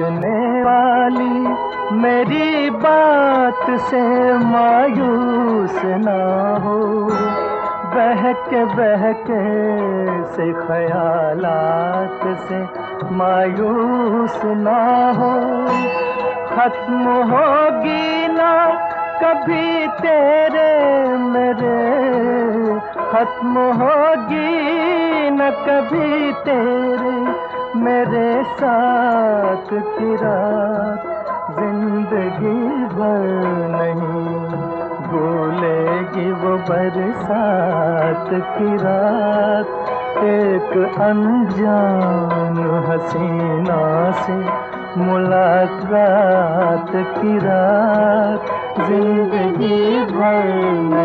सुनने वाली मेरी बात से मायूस ना हो, बहके बहके से ख्यालात से मायूस ना हो। खत्म होगी ना कभी तेरे मेरे, खत्म होगी न कभी तेरे मेरे साथ की रात, जिंदगी भर नहीं भूलेगी वो बरसात की रात। एक अनजान हसीना से मुलाकात की रात, जिंदगी भर